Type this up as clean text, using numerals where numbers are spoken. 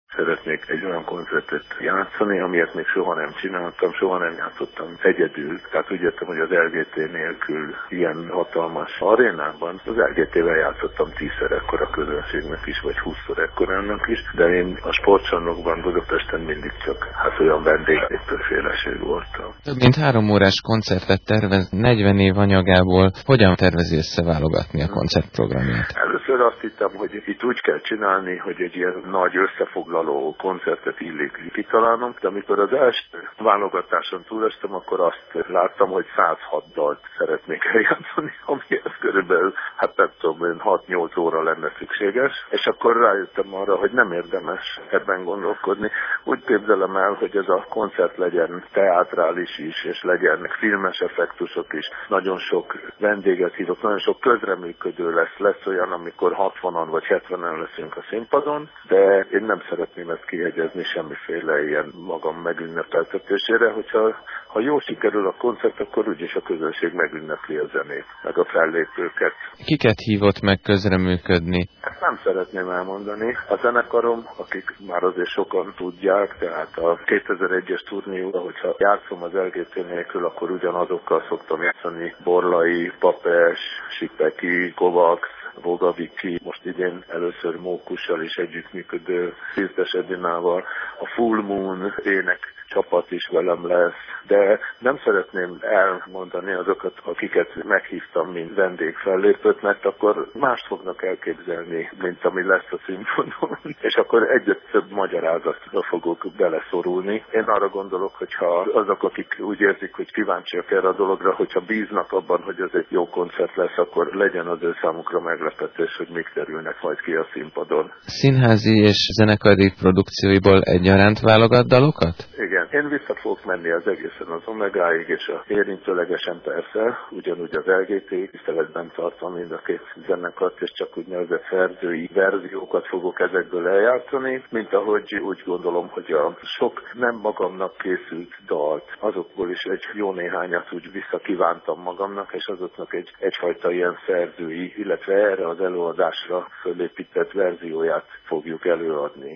Szeretnék egy olyan koncertet játszani, amilyet még soha nem csináltam, soha nem játszottam egyedül. Tehát úgy értem, hogy az LGT nélkül ilyen hatalmas arénában az LGT-vel játszottam 10-szer ekkora közönségnek is, vagy 20-szor ekkorának is, de én a sportcsarnokban Budapesten mindig csak olyan vendéglépőféleség voltam. Több mint 3 órás koncertet tervez, 40 év anyagából. Hogyan tervezi összeválogatni a koncertprogramját? Először azt hittem, hogy itt úgy kell csinálni, hogy egy ilyen nagy összefoglaló koncertet illik kitalálnom, de amikor az első válogatáson túlestem, akkor azt láttam, hogy 106 dalt szeretnék eljátszani, amihez körülbelül, nem tudom, 6-8 óra lenne szükséges, és akkor rájöttem arra, hogy nem érdemes ebben gondolkodni. Úgy képzelem el, hogy ez a koncert legyen teátrális is, és legyen filmes effektusok is. Nagyon sok vendéget hívok, nagyon sok közreműködő lesz olyan, amikor 60-an vagy 70-en leszünk a színpadon, de én nem szeretném ezt kihegyezni semmiféle ilyen magam megünnepeltetésére, ha jól sikerül a koncert, akkor úgyis a közönség megünnepli a zenét, meg a fellépőket. Kiket hívott meg közreműködni? Ezt nem szeretném elmondani. A zenekarom, akik már azért sokan tudják, tehát a 2001-es turnéra, hogyha játszom az LGT nélkül, akkor ugyanazokkal szoktam játszani. Borlai, Papes, Sipeki, Kovacs, Vogaviki, most idén először Mókussal is együttműködő Szirtes Edinával, a Full Moon ének csapat is velem lesz, de nem szeretném elmondani azokat, akiket meghívtam, mint vendégfellépőt, mert akkor mást fognak elképzelni, mint ami lesz a színpadon, és akkor egyre több magyarázatra fogok beleszorulni. Én arra gondolok, hogyha azok, akik úgy érzik, hogy kíváncsiak erre a dologra, hogyha bíznak abban, hogy ez egy jó koncert lesz, akkor legyen az ő számukra meglepetés, hogy mik terülnek majd ki a színpadon. Színházi és zenekari produkcióiból egyaránt válogat dalokat? Igen. Én vissza fogok menni az egészen az Omegáig, és a érintőlegesen persze, ugyanúgy az LGT tiszteletben tartva mind a két zenekart, és csak úgynevezett szerzői verziókat fogok ezekből eljátszani, mint ahogy úgy gondolom, hogy a sok nem magamnak készült dalt, azokból is egy jó néhányat úgy visszakívántam magamnak, és azoknak egyfajta ilyen szerzői, illetve erre az előadásra fölépített verzióját fogjuk előadni.